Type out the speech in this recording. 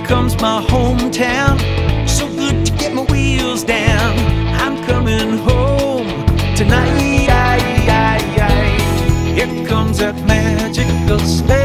comes my hometown. So good to get my wheels down. I'm coming home tonight. Here comes that magical space.